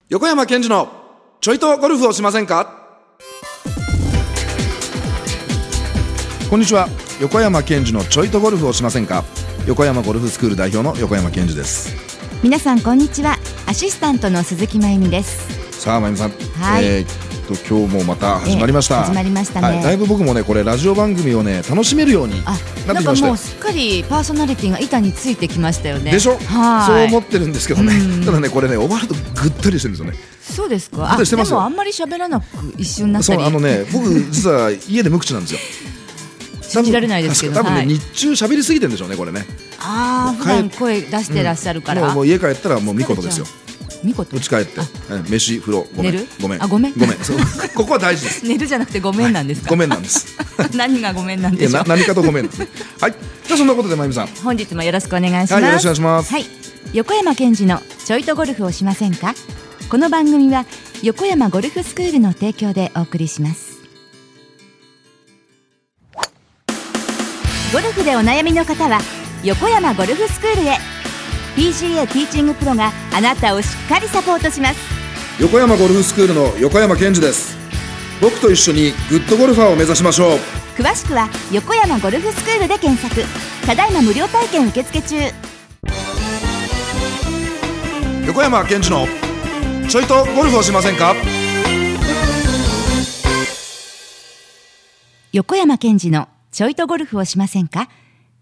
横山健二のちょいとゴルフをしませんか。こんにちは。横山健二のちょいとゴルフをしませんか。横山ゴルフスクール代表の横山健二です。 皆さんこんにちは。アシスタントの鈴木真由美です。 さあ真由美さん、 はい、 今日もまた始まりました。 始まりましたね、 はい、だいぶ僕もねこれラジオ番組をね楽しめるようになってきました。 なんかもうすっかりパーソナリティが板についてきましたよね。 でしょ。そう思ってるんですけどね、ただねこれね終わるとぐったりしてるんですよね。 そうですか。でもあんまり喋らなく一瞬なったり。 僕実は家で無口なんですよ。 信じられないですけど、 多分ね、日中喋りすぎてるんでしょうねこれね。 普段声出してらっしゃるから、 もう家帰ったらもうみことですよ。 みこと。 家帰って飯風呂ごめん寝る。 ごめんそうここは大事です。 寝るじゃなくてごめんなんですか。 ごめんなんです何がごめんなんでしょう。 何かとごめんですね。はい、じゃあそんなことで真由美さん、 本日もよろしくお願いします。 はい、よろしくお願いします。 はい、横山健二のちょいとゴルフをしませんか。この番組は横山ゴルフスクールの提供でお送りします。ゴルフでお悩みの方は横山ゴルフスクールへ。 PGA ティーチングプロがあなたをしっかりサポートします。 横山ゴルフスクールの横山健二です。僕と一緒にグッドゴルファーを目指しましょう。 詳しくは横山ゴルフスクールで検索。ただいま無料体験受付中。 横山健二のちょいとゴルフをしませんか。 横山健二のちょいとゴルフをしませんか。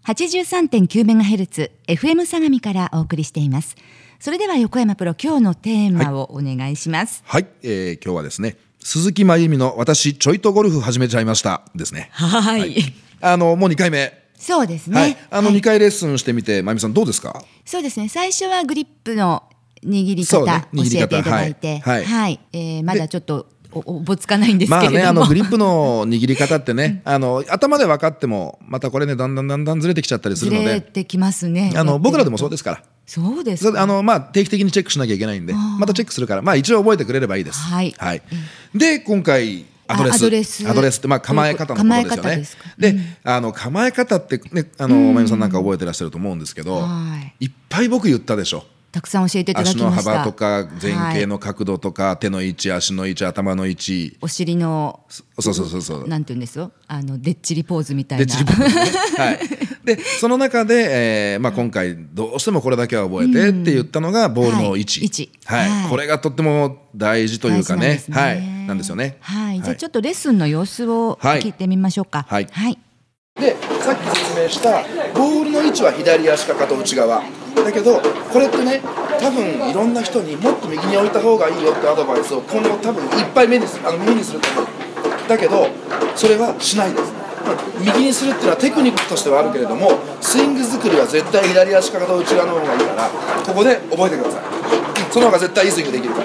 83.9MHz FM 相模からお送りしています。それでは横山プロ、今日のテーマをお願いします。 はい、今日はですね、鈴木真由美の私ちょいとゴルフ始めちゃいましたですね。 はい、 もう2回目。 そうですね、 はい、2回レッスンしてみて真由美さんどうですか。 そうですね、最初はグリップの握り方、教えていただいて、まだちょっとおぼつかないんですけれども、 グリップの握り方ってね頭で分かってもまたこれねだんだんずれてきちゃったりするので、 ずれてきますね。 僕らでもそうですから。 そうですか。 定期的にチェックしなきゃいけないんで、またチェックするから、一応覚えてくれればいいです。はい、で今回アドレスって構え方のことですよね。で構え方ってね真由美さんなんか覚えてらっしゃると思うんですけど、いっぱい僕言ったでしょ。 たくさん教えていただきました。 足の幅とか前傾の角度とか、手の位置、足の位置、頭の位置、 お尻のそうなんて言うんですよ、でっちりポーズみたいな。 でその中で、今回どうしてもこれだけは覚えてって言ったのがボールの位置、これがとっても大事というかね、なんですよね。 じゃあちょっとレッスンの様子を聞いてみましょうか。 でさっき説明したボールの位置は左足かかと内側だけど、これってね多分いろんな人にもっと右に置いた方がいいよってアドバイスを今後多分いっぱい耳にすると思う。だけどそれはしないです。右にするっていうのはテクニックとしてはあるけれども、スイング作りは絶対左足かかと内側の方がいいから、ここで覚えてください。その方が絶対いいスイングできるから。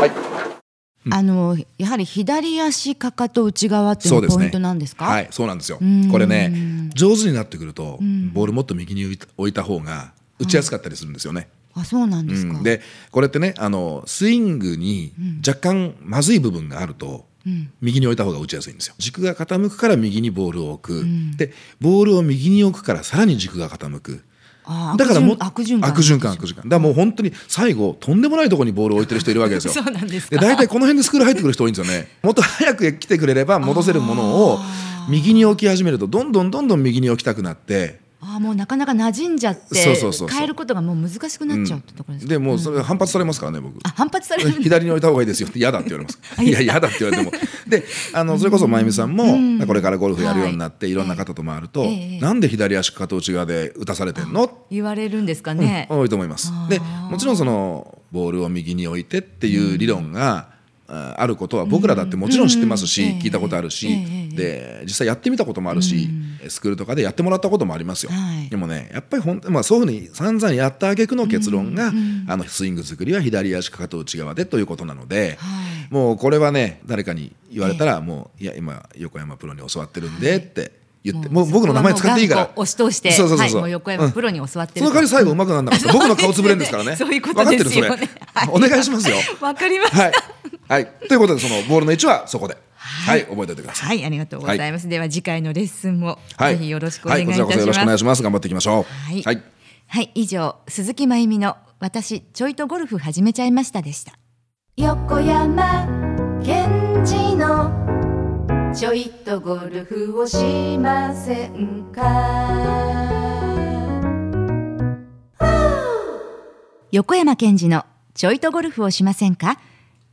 やはり左足かかと内側っていうのがポイントなんですか。 はい、そうなんですよ。これね上手になってくるとボールもっと右に置いた方が打ちやすかったりするんですよね。 そうなんですか。 でこれってねスイングに若干まずい部分があると、右に置いた方が打ちやすいんですよ。軸が傾くから右にボールを置く、でボールを右に置くからさらに軸が傾く。だから悪循環だからもう本当に最後とんでもないところにボールを置いてる人いるわけですよ。 そうなんですか。 で大体この辺でスクール入ってくる人多いんですよね。もっと早く来てくれれば戻せるものを右に置き始めるとどんどん右に置きたくなって、 もうなかなか馴染んじゃって変えることがもう難しくなっちゃうってところですか。 でもうそれ反発されますからね。僕反発される。 左に置いた方がいいですよって嫌だって言われます。いや嫌だって言われてもでそれこそ真由美さんもこれからゴルフやるようになっていろんな方と回ると、なんで左足かかと内側で打たされてんの言われるんですかね。 多いと思います。でもちろんそのボールを右に置いてっていう理論があることは僕らだってもちろん知ってますし、聞いたことあるし、で実際やってみたこともあるし、スクールとかでやってもらったこともありますよ。でもねやっぱりそういうふうに散々やった挙句の結論が、スイング作りは左足かかと内側でということなので、もうこれはね誰かに言われたらもういや今横山プロに教わってるんでって言って、もう僕の名前使っていいから押し通して、もう横山プロに教わってる。 その代わり最後うまくならなかったら僕の顔つぶれんですからね。 そういうことですよね。 お願いしますよ。 わかりました。 ということでそのボールの位置はそこで覚えておいてください。 ありがとうございます。では次回のレッスンもぜひよろしくお願いいたします。 こちらこそよろしくお願いします。頑張っていきましょう。 以上鈴木真由美の私ちょいとゴルフ始めちゃいましたでした。 横山健二のちょいとゴルフをしませんか。横山健二のちょいとゴルフをしませんか。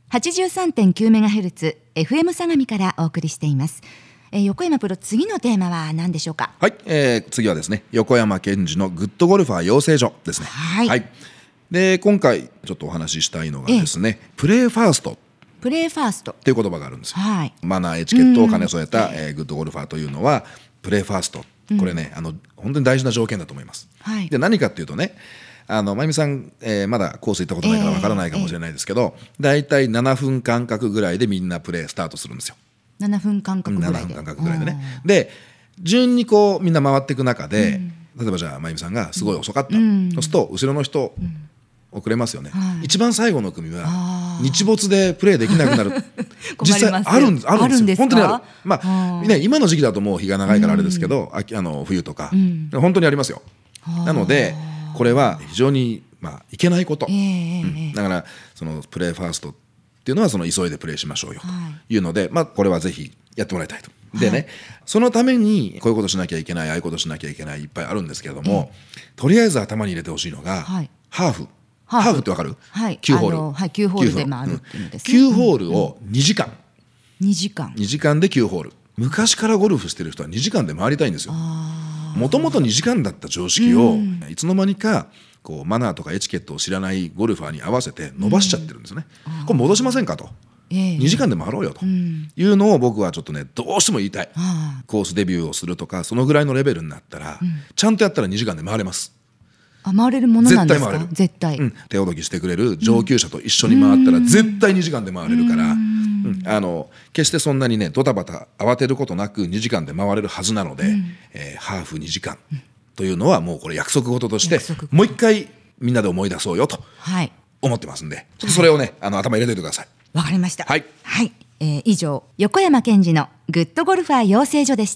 83.9MHz FM 相模からお送りしています。横山プロ、次のテーマは何でしょうか。 はい、次はですね、横山健二のグッドゴルファー養成所ですね。 はい、 で今回ちょっとお話ししたいのがですね、プレーファーストプレーファーストっていう言葉があるんですよ。 はい、 マナーエチケットを兼ね添えた、グッドゴルファーというのはプレーファースト、これね、本当に大事な条件だと思います。 はい、 で何かっていうとね、まゆみさん、まだコース行ったことないからわからないかもしれないですけど、だいたい7分間隔ぐらいでみんなプレースタートするんですよ。 7分間隔ぐらいで、 7分間隔ぐらいでね。で順にこうみんな回っていく中で、例えばじゃあまゆみさんがすごい遅かった、そうすると後ろの人、遅れますよね。一番最後の組は日没でプレーできなくなる実際あるんです本当にある。ね、今の時期だともう日が長いからあれですけど、冬とか、本当にありますよ。なのでこれは非常にいけないこと、だからそのプレーファーストっていうのはその急いでプレーしましょうよというので、これはぜひやってもらいたいと。でね、そのためにこういうことしなきゃいけない、ああいうことしなきゃいけない、いっぱいあるんですけれども、とりあえず頭に入れてほしいのが、ハーフってわかる？9ホール、 9ホールで回るっていうのですね。 9ホールを2時間 2時間で9ホール。昔からゴルフしてる人は2時間で回りたいんですよ。もともと2時間だった常識をいつの間にかこうマナーとかエチケットを知らないゴルファーに合わせて伸ばしちゃってるんですね。これ戻しませんかと、2時間で回ろうよというのを僕はちょっとね、どうしても言いたい。コースデビューをするとかそのぐらいのレベルになったら、ちゃんとやったら2時間で回れます。 回れるものなんですか？絶対、 手ほどきしてくれる上級者と一緒に回ったら絶対2時間で回れるから、決してそんなにねドタバタ慌てることなく2時間で回れるはずなので、ハーフ2時間というのはもうこれ約束事としてもう一回みんなで思い出そうよと思ってますんで、ちょっとそれをね、頭入れておいてください。 わかりました。 はい、 以上、横山健二のグッドゴルファー養成所でした。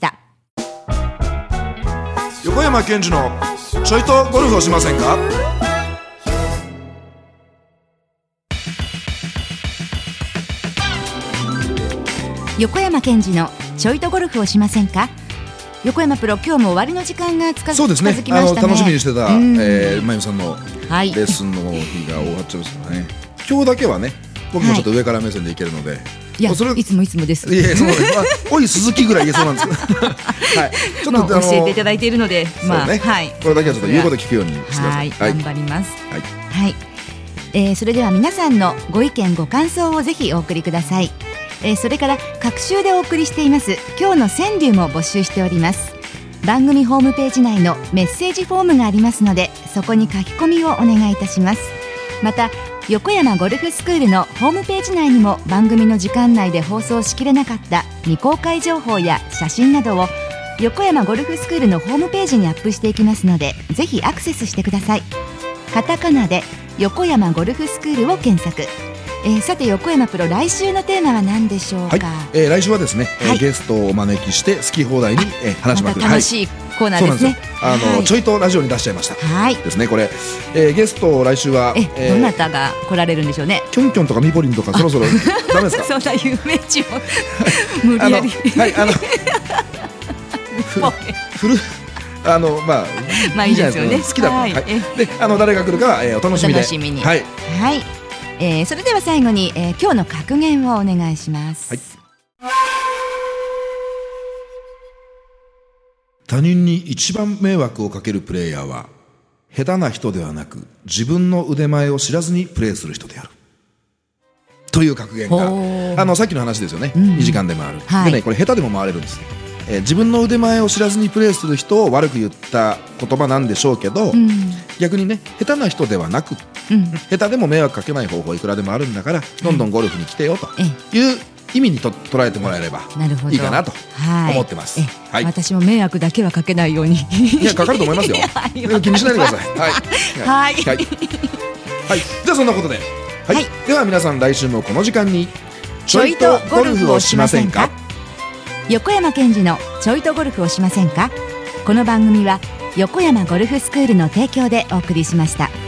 横山健二のちょいとゴルフをしませんか。 横山健二のちょいとゴルフをしませんか。横山プロ、今日も終わりの時間が近づきましたね。 そうですね、楽しみにしてたまゆさんのレッスンの日が終わっちゃうんですよね。今日だけはね、僕もちょっと上から目線でいけるので、 いや、いつもです。 そうですおい鈴木ぐらい言えそうなんですけどはい、ちょっと教えていただいているので、 これだけはちょっと言うこと聞くようにしてください。 頑張ります。それでは皆さんのご意見ご感想をぜひお送りください。それから各週でお送りしています今日の川柳も募集しております。番組ホームページ内のメッセージフォームがありますので、そこに書き込みをお願いいたします。また横山ゴルフスクールのホームページ内にも番組の時間内で放送しきれなかった未公開情報や写真などを横山ゴルフスクールのホームページにアップしていきますので、ぜひアクセスしてください。カタカナで横山ゴルフスクールを検索。さて横山プロ、来週のテーマは何でしょうか。 来週はですね、ゲストをお招きして好き放題に話しまくる、 楽しいコーナーですね。 ちょいとラジオに出しちゃいましたですね。これ、ゲスト来週はどなたが来られるんでしょうね。 キョンキョンとかミポリンとかそろそろダメですかそんな有名人を無理やりいいですよね。 好きだったで、誰が来るかはお楽しみで。 お楽しみに。それでは最後に、今日の格言をお願いします。 他人に一番迷惑をかけるプレイヤーは下手な人ではなく自分の腕前を知らずにプレーする人であるという格言がさっきの話ですよね。2時間で回る、でね、これ下手でも回れるんです。自分の腕前を知らずにプレーする人を悪く言った言葉なんでしょうけど、逆にね、下手な人ではなく、下手でも迷惑かけない方法いくらでもあるんだから、どんどんゴルフに来てよという意味に捉えてもらえればいいかなと思ってます。 私も迷惑だけはかけないように。 いや、かかると思いますよ。気にしないでください。じゃあそんなことで、では皆さん、来週もこの時間にちょいとゴルフをしませんか。 横山健二のちょいとゴルフをしませんか。この番組は横山ゴルフスクールの提供でお送りしました。